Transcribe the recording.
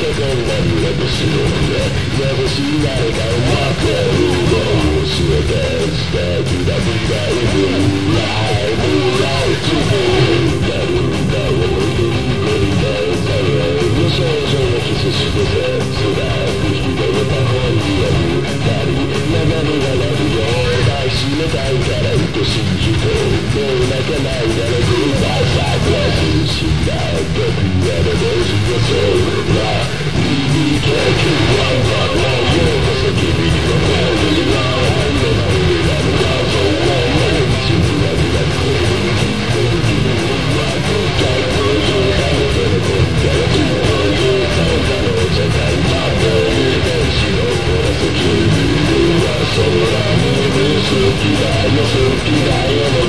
こんなに私の上眩しい誰かを待ってるのを全て捨てくだ未来未来未来自分がるんだ思い出にゴリラをされる少女のキスして切なくひどめた本には二人生身がなるよ抱きしめたいから愛しい人もう泣かないだろうバイサクラス死んだ僕はの同時がそうな耳かけワンワンワンようこそ君には僕には愛の涙の謎を毎日胸になって僕には答えをかけての今夜はずっと言うそうだろうじゃないまで遺伝子のこの先君は空に好きだよ好きだよ